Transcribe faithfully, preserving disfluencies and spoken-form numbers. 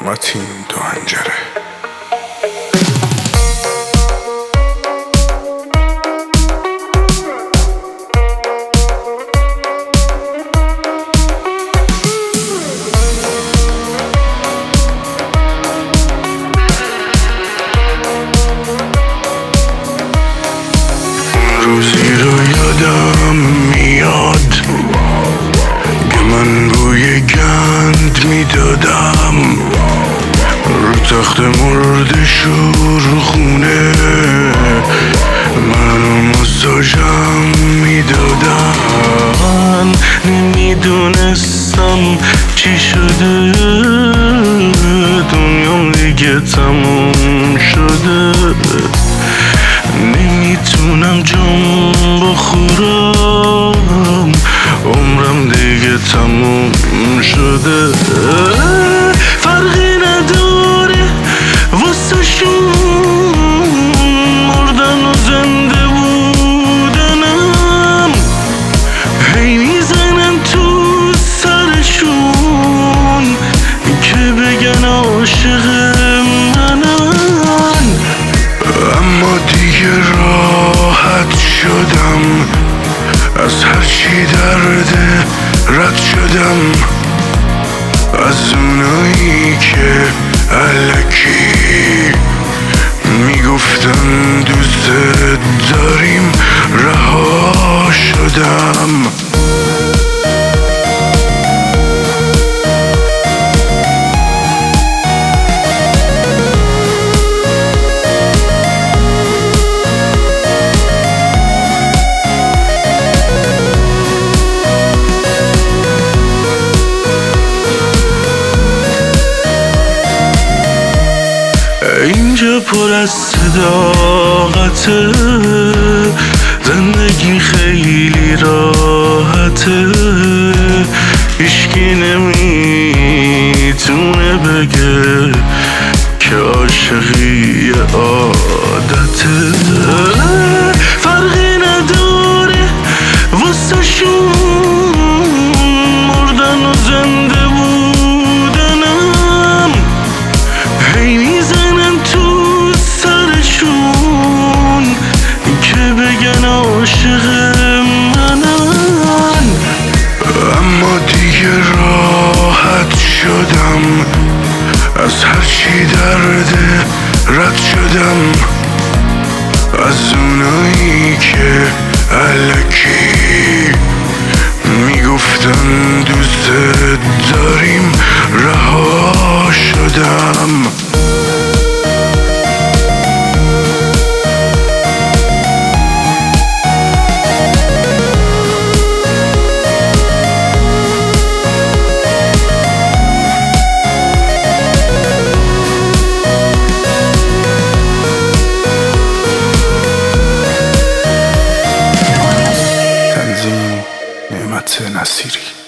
متین دو هنجره. روزی رو یادم میاد که من بوی گند میدادم رو تخت مرد شورخونه، منو ماساژم میدادن. نمیدونستم چی شده، دنیام دیگه تموم شده. نمیتونم جام بخورم، عمرم دیگه تموم شده. فرقی نداره واسه شون، مردن و زنده بودنم. هی میزنم تو سرشون که بگن عاشق منن، اما دیگه راحت شدم، از هرچی درده رد شدم. از اونایی که الکی میگفتن دوست داریم رها شدم. اینجا پر از صداقته، زندگی خیلی راحته. هیچکی نمیتونه بگه که عاشقی عادته. فرقی نداره واسه شون، مردن و زنده بودنم. هی میزنم تو سرشون که بگن عاشق منن، اما دیگه راحت شدم، از هرچی درده رد شدم. از اونایی که الکی میگفتن دوست داریم رها شدم. نعمت نصیری.